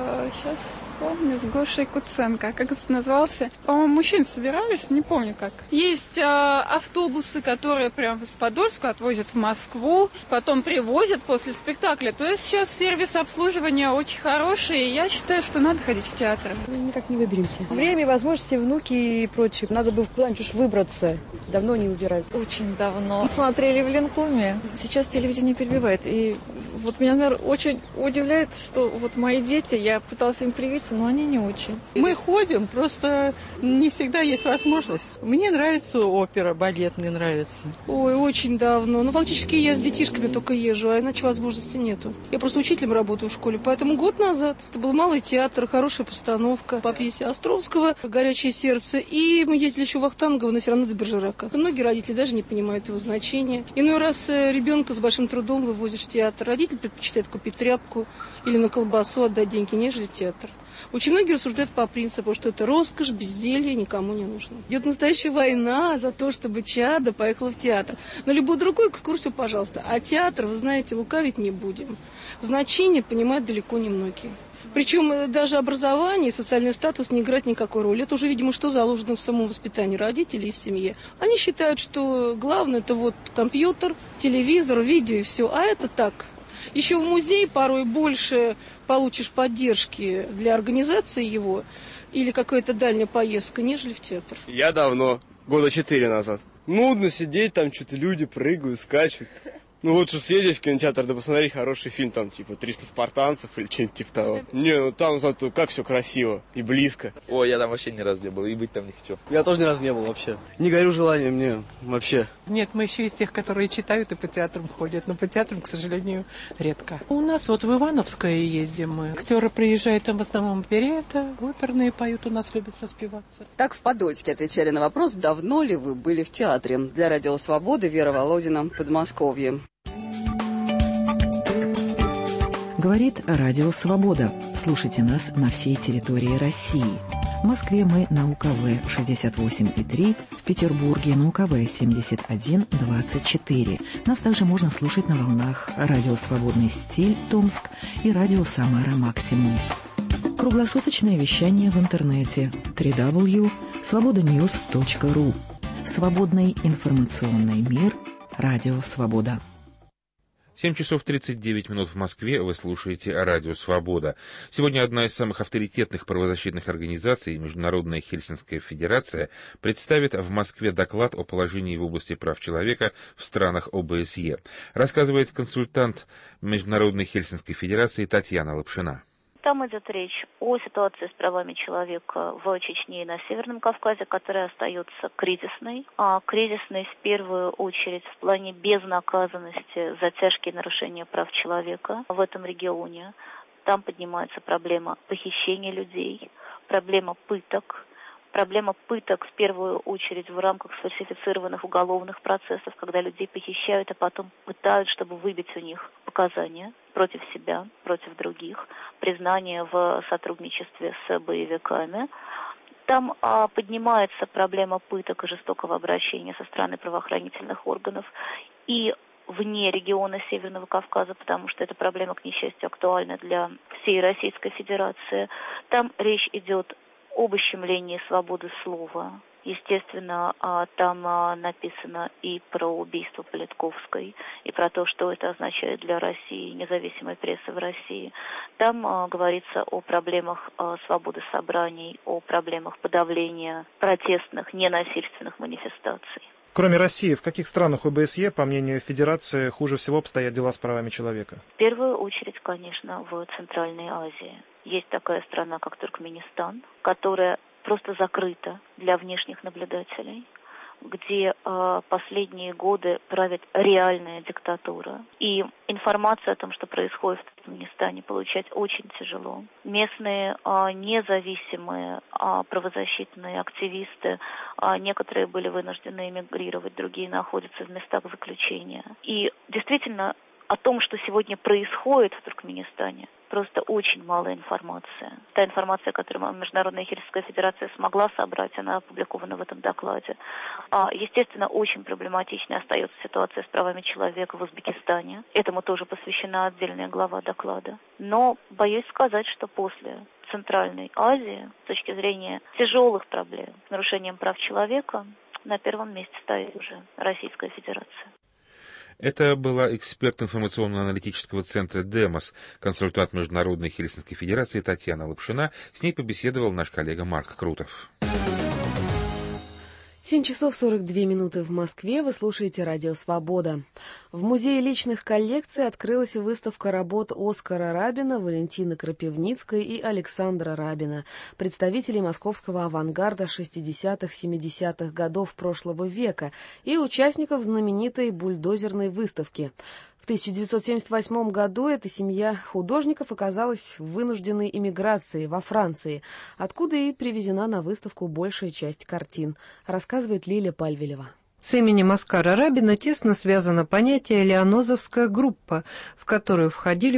сейчас помню, с Гошей Куценко. Как это назывался? По-моему, мужчин собирались, не помню как. Есть а, автобусы, которые прямо с Подольска отвозят в Москву, потом привозят после спектакля. То есть сейчас сервис обслуживания очень хороший. И я считаю, что надо ходить в театр. Мы никак не выберемся. Время, возможности, внуки и прочее. Надо бы куда-нибудь уж выбраться. Давно не убирать. Очень давно. Смотрели в Ленкоме. Сейчас телевидение перебивает. И вот меня, наверное, очень удивляет, что вот мои дети, я пыталась им привиться, но они не очень. Мы ходим, просто не всегда есть возможность. Мне нравится опера, балет мне нравится. Ой, очень давно. Ну, фактически я с детишками только езжу, а иначе возможности нету. Я просто учителем работаю в школе, поэтому год назад это был малый театр, хорошая постановка по пьесе Островского «Горячее сердце». И мы ездили еще в Вахтангово на Сирано де Бержерака. Многие родители даже не понимают его значения. Иной раз ребенка с большим трудом вывозишь в театр. Родитель предпочитает купить тряпку или на колбасу отдать деньги, нежели театр. Очень многие рассуждают по принципу, что это роскошь, безделье, никому не нужно. Идет настоящая война за то, чтобы чадо поехало в театр. На любую другую экскурсию, пожалуйста. А театр, вы знаете, лукавить не будем. Значение понимают далеко не многие. Причем даже образование и социальный статус не играют никакой роли. Это уже, видимо, что заложено в самом воспитании родителей и в семье. Они считают, что главное это вот компьютер, телевизор, видео и все. А это так. Еще в музей порой больше получишь поддержки для организации его или какая-то дальняя поездка, нежели в театр. Я давно, года четыре назад. Нудно сидеть, там что-то люди прыгают, скачут. Ну лучше съездить в кинотеатр, да посмотреть хороший фильм, там типа триста спартанцев или что-нибудь типа того. Не, ну там зато как все красиво и близко. Ой, я там вообще ни разу не был и быть там не хочу. Я тоже ни разу не был вообще. Не горю желанием мне вообще. Нет, мы еще из тех, которые читают и по театрам ходят, но по театрам, к сожалению, редко. У нас вот в Ивановское ездим мы. Актеры приезжают, там в основном оперетта, оперные поют, у нас любят распеваться. Так в Подольске отвечали на вопрос, давно ли вы были в театре. Для Радио Свободы Вера Володина, Подмосковье. Говорит Радио Свобода. Слушайте нас на всей территории России. В Москве мы на У Ка Вэ шестьдесят восемь и три, в Петербурге на У Ка Вэ семьдесят один двадцать четыре. Нас также можно слушать на волнах Радио Свободный стиль Томск и Радио Самара Максимум. Круглосуточное вещание в интернете дабл ю дабл ю дабл ю точка свобода ньюс точка ру. Свободный информационный мир. Радио Свобода. семь часов тридцать девять минут в Москве. Вы слушаете Радио Свобода. Сегодня одна из самых авторитетных правозащитных организаций, Международная Хельсинская Федерация, представит в Москве доклад о положении в области прав человека в странах О Бэ Эс Е. Рассказывает консультант Международной Хельсинской Федерации Татьяна Лапшина. Там идет речь о ситуации с правами человека в Чечне и на Северном Кавказе, которая остается кризисной. А кризисной в первую очередь в плане безнаказанности за тяжкие нарушения прав человека в этом регионе. Там поднимается проблема похищения людей, проблема пыток. Проблема пыток в первую очередь в рамках сфальсифицированных уголовных процессов, когда людей похищают, а потом пытают, чтобы выбить у них показания против себя, против других, признание в сотрудничестве с боевиками. Там а, поднимается проблема пыток и жестокого обращения со стороны правоохранительных органов и вне региона Северного Кавказа, потому что эта проблема, к несчастью, актуальна для всей Российской Федерации. Там речь идет об ущемлении свободы слова, Естественно, там написано и про убийство Политковской, и про то, что это означает для России, независимой прессы в России. Там говорится о проблемах свободы собраний, о проблемах подавления протестных, ненасильственных манифестаций. Кроме России, в каких странах ОБСЕ, по мнению Федерации, хуже всего обстоят дела с правами человека? В первую очередь, конечно, в Центральной Азии. Есть такая страна, как Туркменистан, которая просто закрыта для внешних наблюдателей, где э, последние годы правит реальная диктатура. И информацию о том, что происходит в Туркменистане, получать очень тяжело. Местные э, независимые э, правозащитные активисты, э, некоторые были вынуждены эмигрировать, другие находятся в местах заключения. И действительно, о том, что сегодня происходит в Туркменистане, просто очень мало информации. Та информация, которую Международная Хельсинская Федерация смогла собрать, она опубликована в этом докладе. Естественно, очень проблематичной остается ситуация с правами человека в Узбекистане. Этому тоже посвящена отдельная глава доклада. Но боюсь сказать, что после Центральной Азии, с точки зрения тяжелых проблем с нарушением прав человека, на первом месте стоит уже Российская Федерация. Это была эксперт информационно-аналитического центра «Демос», консультант Международной Хельсинской Федерации Татьяна Лапшина. С ней побеседовал наш коллега Марк Крутов. семь часов сорок две минуты в Москве. Вы слушаете «Радио Свобода». В Музее личных коллекций открылась выставка работ Оскара Рабина, Валентины Крапивницкой и Александра Рабина, представителей московского авангарда шестидесятых-семидесятых годов прошлого века и участников знаменитой бульдозерной выставки. В тысяча девятьсот семьдесят восьмом году эта семья художников оказалась в вынужденной эмиграции во Франции, откуда и привезена на выставку большая часть картин, рассказывает Лиля Пальвелева. С именем Оскара Рабина тесно связано понятие «Лианозовская группа», в которую входили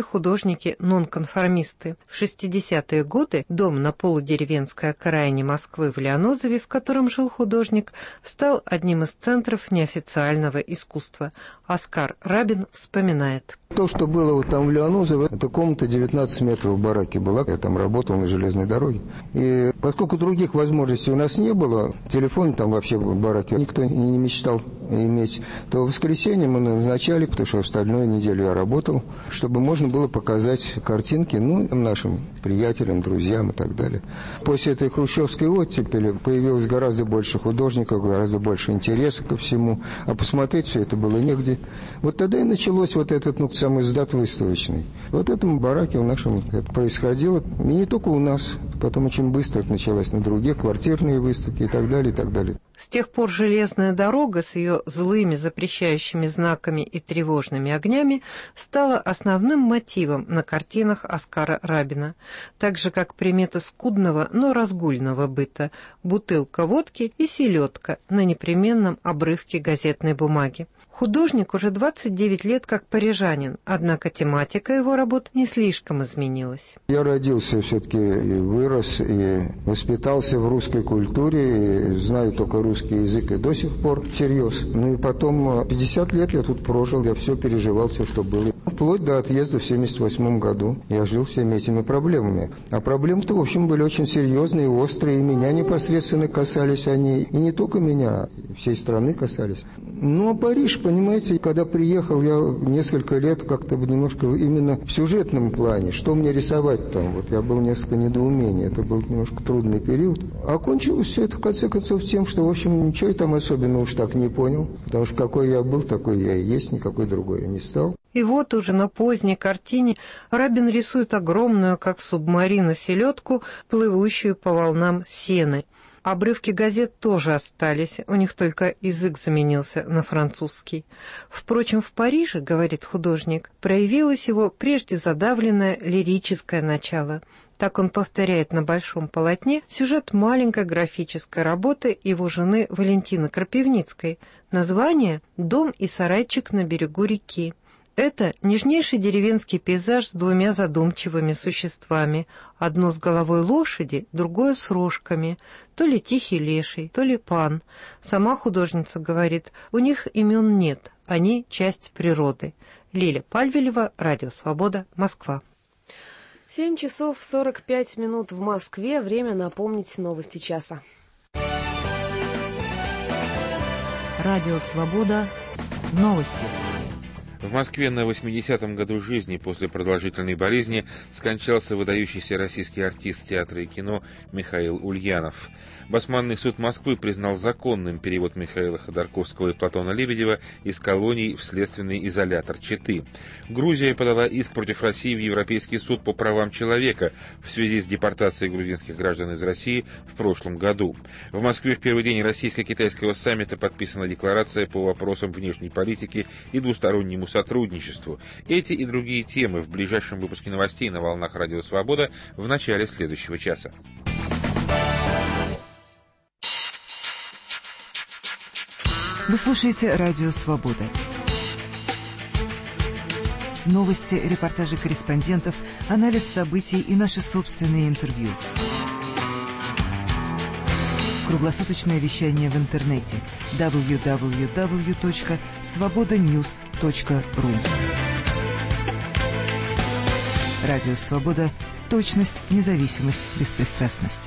художники-нонконформисты. В шестидесятые годы дом на полудеревенской окраине Москвы в Лианозове, в котором жил художник, стал одним из центров неофициального искусства. Оскар Рабин вспоминает. То, что было вот там в Лианозово, это комната девятнадцать метров в бараке была. Я там работал на железной дороге. И поскольку других возможностей у нас не было, телефон там вообще в бараке никто не мечтал иметь, то в воскресенье мы назначали, потому что остальную неделю я работал, чтобы можно было показать картинки, ну, нашим приятелям, друзьям и так далее. После этой хрущевской оттепели появилось гораздо больше художников, гораздо больше интереса ко всему, а посмотреть все это было негде. Вот тогда и началось вот этот, ну, самый издат выставочный. Вот в этом бараке в нашем это происходило. И не только у нас, потом очень быстро это началось на других, квартирные выставки и так далее, и так далее. С тех пор железная дорога с ее злыми запрещающими знаками и тревожными огнями стала основным мотивом на картинах Оскара Рабина, так же как примета скудного, но разгульного быта, бутылка водки и селедка на непременном обрывке газетной бумаги. Художник уже двадцать девять лет как парижанин, однако тематика его работ не слишком изменилась. Я родился все-таки и вырос, и воспитался в русской культуре, и знаю только русский язык и до сих пор всерьез. Ну и потом пятьдесят лет я тут прожил, я все переживал, все, что было. Вплоть до отъезда в семьдесят восьмом году я жил всеми этими проблемами. А проблемы-то, в общем, были очень серьезные, острые, и меня непосредственно касались они. И не только меня, всей страны касались. Ну, а Париж, понимаете, когда приехал, я несколько лет как-то немножко именно в сюжетном плане, что мне рисовать там, вот я был несколько недоумений, это был немножко трудный период. А кончилось все это, в конце концов, тем, что, в общем, ничего я там особенно уж так не понял, потому что какой я был, такой я и есть, никакой другой я не стал. И вот уже на поздней картине Рабин рисует огромную, как субмарина, селедку, плывущую по волнам сены. Обрывки газет тоже остались, у них только язык заменился на французский. Впрочем, в Париже, говорит художник, проявилось его прежде задавленное лирическое начало. Так он повторяет на большом полотне сюжет маленькой графической работы его жены Валентины Крапивницкой. Название «Дом и сарайчик на берегу реки». Это нежнейший деревенский пейзаж с двумя задумчивыми существами. Одно с головой лошади, другое с рожками. То ли тихий леший, то ли пан. Сама художница говорит, у них имен нет, они часть природы. Лиля Пальвелева, Радио Свобода, Москва. семь часов сорок пять минут в Москве. Время напомнить новости часа. Радио «Свобода». Новости. В Москве на восьмидесятом году жизни после продолжительной болезни скончался выдающийся российский артист театра и кино Михаил Ульянов. Басманный суд Москвы признал законным перевод Михаила Ходорковского и Платона Лебедева из колоний в следственный изолятор Читы. Грузия подала иск против России в Европейский суд по правам человека в связи с депортацией грузинских граждан из России в прошлом году. В Москве в первый день российско-китайского саммита подписана декларация по вопросам внешней политики и двустороннему сотрудничеству. Эти и другие темы в ближайшем выпуске новостей на волнах Радио Свобода в начале следующего часа. Вы слушаете Радио Свобода. Новости, репортажи корреспондентов, анализ событий и наши собственные интервью. Круглосуточное вещание в интернете дабл ю дабл ю дабл ю точка свобода ньюс точка ру. Радио Свобода. Точность, независимость, беспристрастность.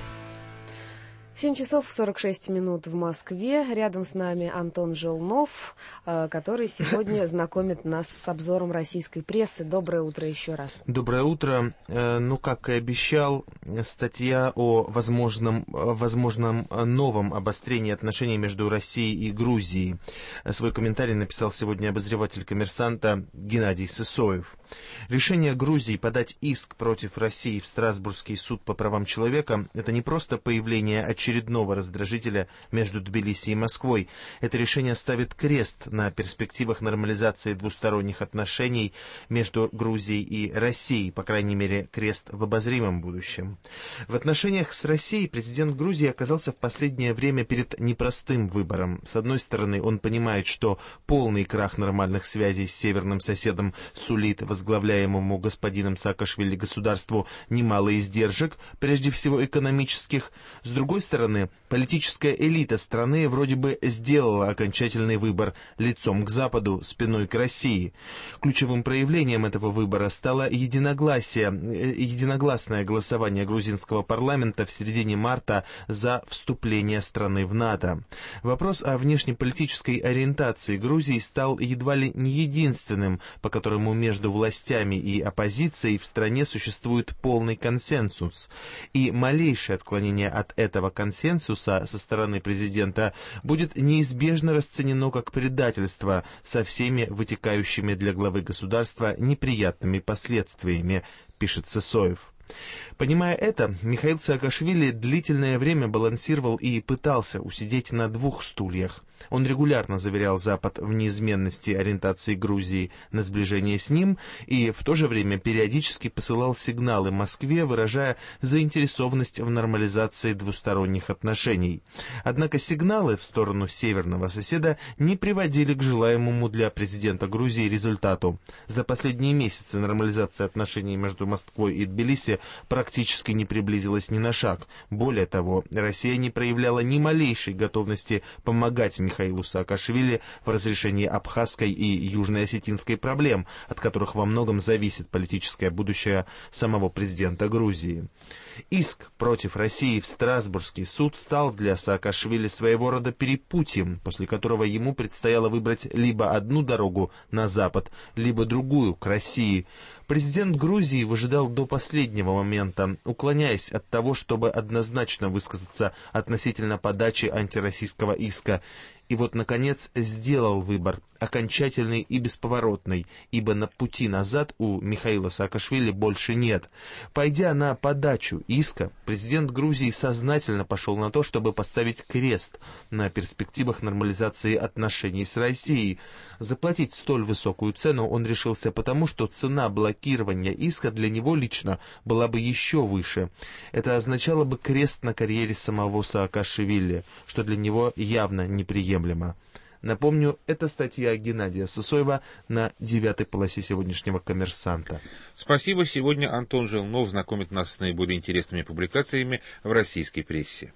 семь часов сорок шесть минут в Москве. Рядом с нами Антон Желнов, который сегодня знакомит нас с обзором российской прессы. Доброе утро еще раз. Доброе утро. Ну, как и обещал, статья о возможном, возможном новом обострении отношений между Россией и Грузией. Свой комментарий написал сегодня обозреватель «Коммерсанта» Геннадий Сысоев. Решение Грузии подать иск против России в Страсбургский суд по правам человека – это не просто появление очередного раздражителя между Тбилиси и Москвой. Это решение ставит крест на перспективах нормализации двусторонних отношений между Грузией и Россией, по крайней мере, крест в обозримом будущем. В отношениях с Россией президент Грузии оказался в последнее время перед непростым выбором. С одной стороны, он понимает, что полный крах нормальных связей с северным соседом сулит возглавляемому господином Саакашвили государству немало издержек, прежде всего экономических. С другой стороны, политическая элита страны вроде бы сделала окончательный выбор лицом к Западу, спиной к России. Ключевым проявлением этого выбора стало единогласие, единогласное голосование грузинского парламента в середине марта за вступление страны в НАТО. Вопрос о внешнеполитической ориентации Грузии стал едва ли не единственным, по которому между властями и оппозицией в стране существует полный консенсус. И малейшее отклонение от этого консенсуса со стороны президента будет неизбежно расценено как предательство со всеми вытекающими для главы государства неприятными последствиями, пишет Сысоев. Понимая это, Михаил Саакашвили длительное время балансировал и пытался усидеть на двух стульях. Он регулярно заверял Запад в неизменности ориентации Грузии на сближение с ним и в то же время периодически посылал сигналы Москве, выражая заинтересованность в нормализации двусторонних отношений. Однако сигналы в сторону северного соседа не приводили к желаемому для президента Грузии результату. За последние месяцы нормализация отношений между Москвой и Тбилиси практически не приблизилась ни на шаг. Более того, Россия не проявляла ни малейшей готовности помогать Михаилу Саакашвили в разрешении абхазской и южно-осетинской проблем, от которых во многом зависит политическое будущее самого президента Грузии. Иск против России в Страсбургский суд стал для Саакашвили своего рода перепутьем, после которого ему предстояло выбрать либо одну дорогу на Запад, либо другую, к России. Президент Грузии выжидал до последнего момента, уклоняясь от того, чтобы однозначно высказаться относительно подачи антироссийского иска. И вот, наконец, сделал выбор, окончательный и бесповоротный, ибо на пути назад у Михаила Саакашвили больше нет. Пойдя на подачу иска, президент Грузии сознательно пошел на то, чтобы поставить крест на перспективах нормализации отношений с Россией. Заплатить столь высокую цену он решился потому, что цена блокирования иска для него лично была бы еще выше. Это означало бы крест на карьере самого Саакашвили, что для него явно неприемлемо. Напомню, это статья Геннадия Сысоева на девятой полосе сегодняшнего «Коммерсанта». Спасибо. Сегодня Антон Желнов знакомит нас с наиболее интересными публикациями в российской прессе.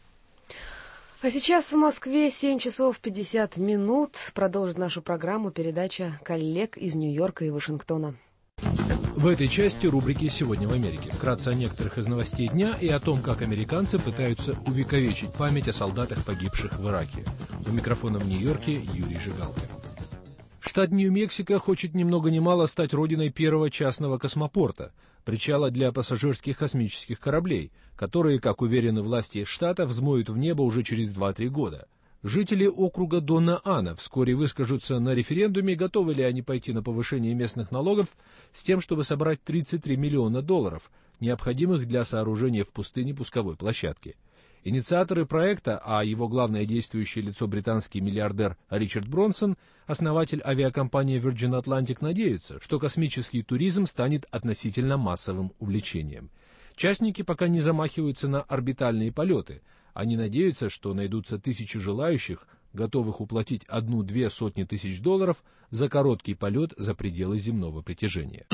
А сейчас в Москве семь часов пятьдесят минут. Продолжит нашу программу передача коллег из Нью-Йорка и Вашингтона. В этой части рубрики «Сегодня в Америке». Вкратце о некоторых из новостей дня и о том, как американцы пытаются увековечить память о солдатах, погибших в Ираке. У микрофона в Нью-Йорке Юрий Жигалкин. Штат Нью-Мексико хочет ни много ни мало стать родиной первого частного космопорта, причала для пассажирских космических кораблей, которые, как уверены власти штата, взмоют в небо уже через два-три года. Жители округа Дона-Ана вскоре выскажутся на референдуме, готовы ли они пойти на повышение местных налогов с тем, чтобы собрать тридцать три миллиона долларов, необходимых для сооружения в пустыне пусковой площадки. Инициаторы проекта, а его главное действующее лицо британский миллиардер Ричард Бронсон, основатель авиакомпании Virgin Atlantic, надеются, что космический туризм станет относительно массовым увлечением. Частники пока не замахиваются на орбитальные полеты. Они надеются, что найдутся тысячи желающих, готовых уплатить одну-две сотни тысяч долларов за короткий полет за пределы земного притяжения.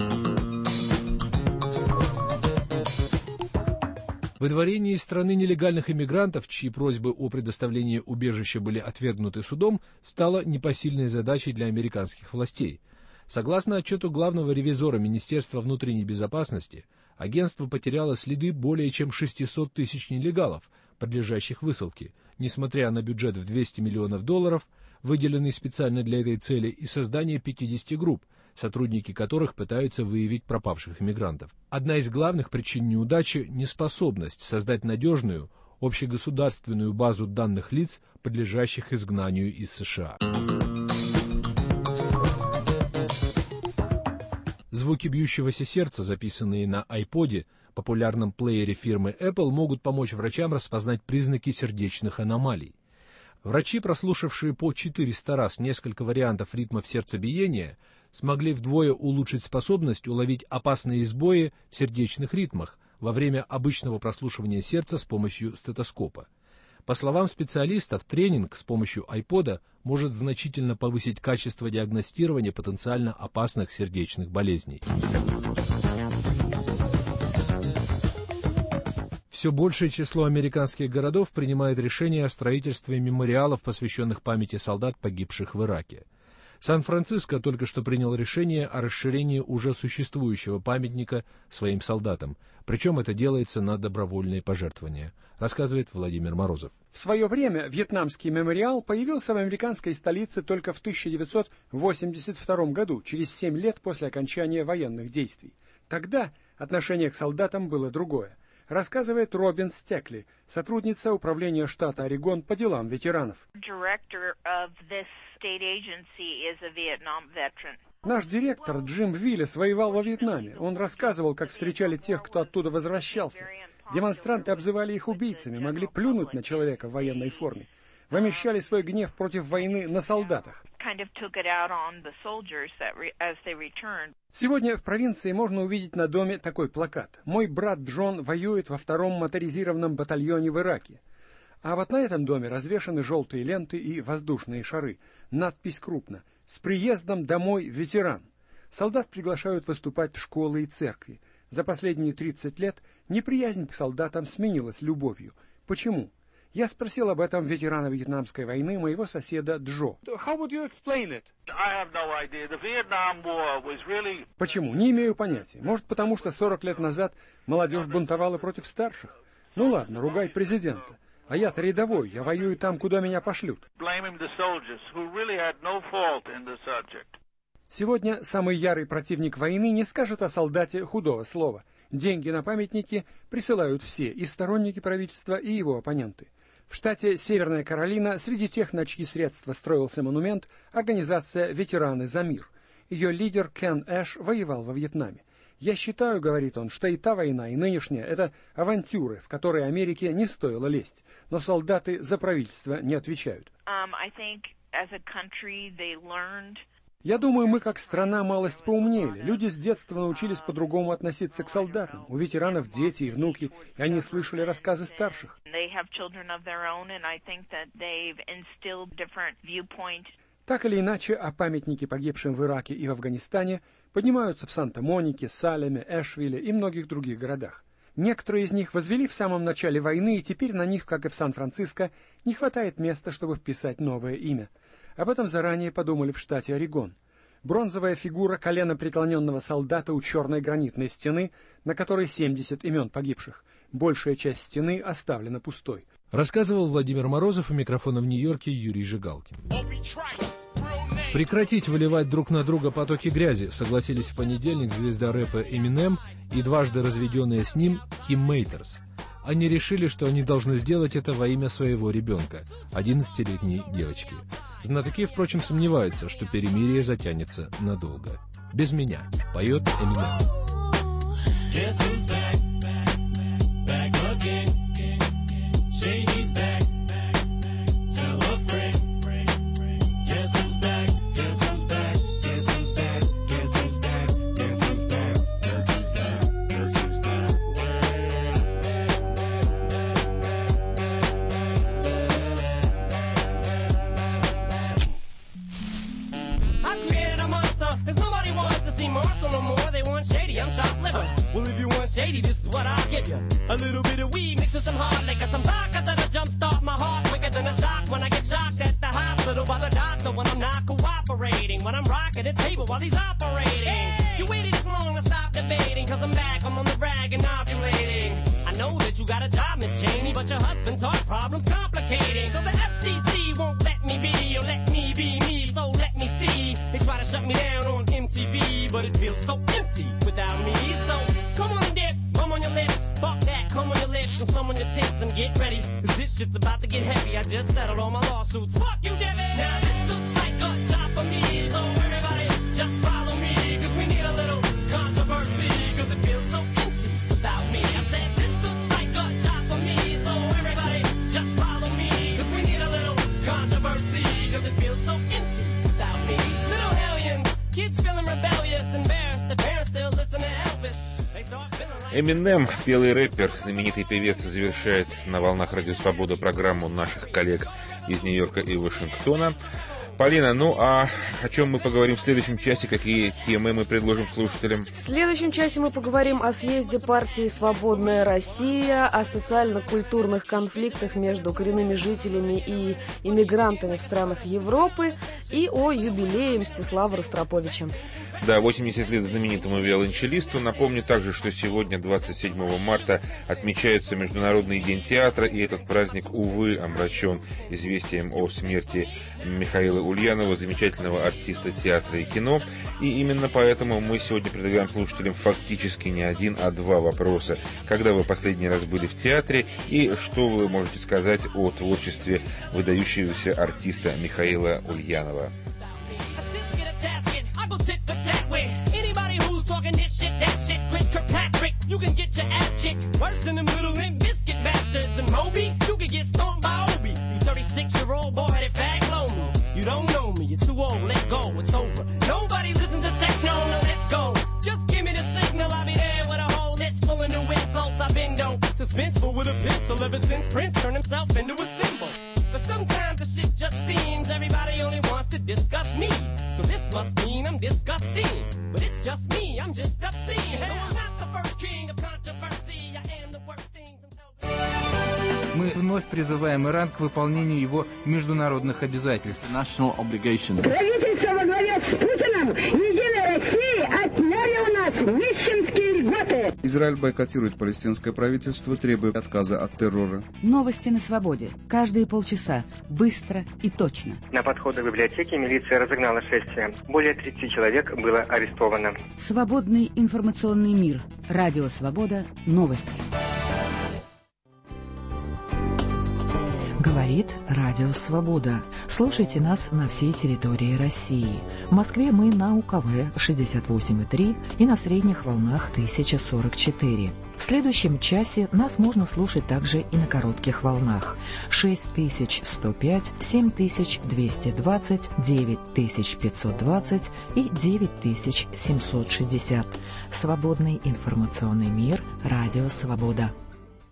Выдворение из страны нелегальных иммигрантов, чьи просьбы о предоставлении убежища были отвергнуты судом, стало непосильной задачей для американских властей. Согласно отчету главного ревизора Министерства внутренней безопасности, агентство потеряло следы более чем шестисот тысяч нелегалов, подлежащих высылке, несмотря на бюджет в двести миллионов долларов, выделенный специально для этой цели, и создание пятидесяти групп, сотрудники которых пытаются выявить пропавших иммигрантов. Одна из главных причин неудачи – неспособность создать надежную, общегосударственную базу данных лиц, подлежащих изгнанию из США. Звуки бьющегося сердца, записанные на айподе, популярном плеере фирмы Apple, могут помочь врачам распознать признаки сердечных аномалий. Врачи, прослушавшие по четыреста раз несколько вариантов ритмов сердцебиения, смогли вдвое улучшить способность уловить опасные сбои в сердечных ритмах во время обычного прослушивания сердца с помощью стетоскопа. По словам специалистов, тренинг с помощью айпода может значительно повысить качество диагностирования потенциально опасных сердечных болезней. Все большее число американских городов принимает решение о строительстве мемориалов, посвященных памяти солдат, погибших в Ираке. Сан-Франциско только что принял решение о расширении уже существующего памятника своим солдатам, причем это делается на добровольные пожертвования, рассказывает Владимир Морозов. В свое время вьетнамский мемориал появился в американской столице только в тысяча девятьсот восемьдесят втором году, через семь лет после окончания военных действий. Тогда отношение к солдатам было другое, рассказывает Робин Стекли, сотрудница управления штата Орегон по делам ветеранов. Наш директор Джим Виллис воевал во Вьетнаме. Он рассказывал, как встречали тех, кто оттуда возвращался. Демонстранты обзывали их убийцами, могли плюнуть на человека в военной форме. Вымещали свой гнев против войны на солдатах. Сегодня в провинции можно увидеть на доме такой плакат: «Мой брат Джон воюет во втором моторизированном батальоне в Ираке». А вот на этом доме развешаны желтые ленты и воздушные шары. Надпись крупно: «С приездом домой, ветеран». Солдат приглашают выступать в школы и церкви. За последние тридцать лет неприязнь к солдатам сменилась любовью. Почему? Я спросил об этом ветерана Вьетнамской войны, моего соседа Джо. Почему? Не имею понятия. Может, потому что сорок лет назад молодежь бунтовала против старших? Ну ладно, ругай президента. А я-то рядовой, я воюю там, куда меня пошлют. Сегодня самый ярый противник войны не скажет о солдате худого слова. Деньги на памятники присылают все, и сторонники правительства, и его оппоненты. В штате Северная Каролина среди тех, на чьи средства строился монумент, организация «Ветераны за мир». Ее лидер Кен Эш воевал во Вьетнаме. «Я считаю, — говорит он, — что и та война, и нынешняя — это авантюры, в которые Америке не стоило лезть. Но солдаты за правительство не отвечают». Um, I think as a country they learned... Я думаю, мы как страна малость поумнели. Люди с детства научились по-другому относиться к солдатам. У ветеранов дети и внуки, и они слышали рассказы старших. Так или иначе, а памятники погибшим в Ираке и в Афганистане поднимаются в Санта-Монике, Салеме, Эшвилле и многих других городах. Некоторые из них возвели в самом начале войны, и теперь на них, как и в Сан-Франциско, не хватает места, чтобы вписать новое имя. Об этом заранее подумали в штате Орегон. Бронзовая фигура коленопреклоненного солдата у черной гранитной стены, на которой семьдесят имен погибших. большая часть стены оставлена пустой. Рассказывал Владимир Морозов, у микрофона в Нью-Йорке Юрий Жигалкин. Прекратить выливать друг на друга потоки грязи согласились в понедельник звезда рэпа Эминем и дважды разведенная с ним Ким Мейтерс. Они решили, что они должны сделать это во имя своего ребенка, одиннадцатилетней девочки. Знатоки, впрочем, сомневаются, что перемирие затянется надолго. «Без меня» поет Эминем. Well, if you want shady, this is what I'll give you. A little bit of weed mixed with some hard liquor, some vodka that'll jumpstart my heart quicker than a shock when I get shocked at the hospital by the doctor when I'm not cooperating, when I'm rocking the table while he's operating. Hey! You waited this long to stop debating, cause I'm back, I'm on the rag and ovulating. I know that you got a job, Miss Cheney, but your husband's heart problem's complicating. So the F C C won't let me be, or let me be me, so let me see. They try to shut me down on M T V, but it feels so empty without me. So come on and dip, come on your lips, fuck that, come on your lips, and some on your tits and get ready, cause this shit's about to get heavy. I just settled all my lawsuits, fuck you, Debbie. Now this looks like a job for me, so everybody just follow me, cause we need a little controversy, cause it feels so empty without me. I said this looks like a job for me, so everybody just follow me, cause we need a little controversy, cause it feels so empty without me. Little hellions, kids feeling rebellious, embarrassed, the parents still listen to Elvis. Эминем, белый рэпер, знаменитый певец, завершает на волнах Радио Свобода программу наших коллег из Нью-Йорка и Вашингтона. Полина, ну а о чем мы поговорим в следующем часе? Какие темы мы предложим слушателям? В следующем часе мы поговорим о съезде партии «Свободная Россия», о социально-культурных конфликтах между коренными жителями и иммигрантами в странах Европы и о юбилее Мстислава Ростроповича. Да, восемьдесят лет знаменитому виолончелисту. Напомню также, что сегодня, двадцать седьмого марта, отмечается Международный день театра, и этот праздник, увы, омрачен известием о смерти Михаила Ульянова, замечательного артиста театра и кино. И именно поэтому мы сегодня предлагаем слушателям фактически не один, а два вопроса. Когда вы последний раз были в театре, и что вы можете сказать о творчестве выдающегося артиста Михаила Ульянова? Go tit for tat with anybody who's talking this shit, that shit. Chris Kirkpatrick, you can get your ass kicked worse than them little Limp Bizkit bastards. And Moby, you can get stomped by Obi. You thirty-six-year-old boy that fag blow me. You don't know me, you're too old, let go, it's over. Nobody listen to techno, no, let's go. Just give me the signal, I'll be there with a whole list full of new insults. I've been dope, suspenseful with a pencil ever since Prince turned himself into a symbol. But sometimes the shit just seems everybody only wants to discuss me. So this must mean I'm disgusting. But it's just me, I'm just obscene. So I'm not the first king of controversy. I am the worst things until... Мы вновь призываем Иран к выполнению его международных обязательств. National obligation. Правительство во главе с Путиным Единой России отняли у нас нищенские льготы. Израиль бойкотирует палестинское правительство, требуя отказа от террора. Новости на свободе. Каждые полчаса. Быстро и точно. На подходах к библиотеке милиция разогнала шествие. Более тридцати человек было арестовано. Свободный информационный мир. Радио Свобода. Новости. Говорит Радио Свобода. Слушайте нас на всей территории России. В Москве мы на УКВ шестьдесят восемь и три и на средних волнах тысяча сорок четыре. В следующем часе нас можно слушать также и на коротких волнах. шесть тысяч сто пять, семь тысяч двести двадцать, девять тысяч пятьсот двадцать и девять тысяч семьсот шестьдесят. Свободный информационный мир. Радио Свобода.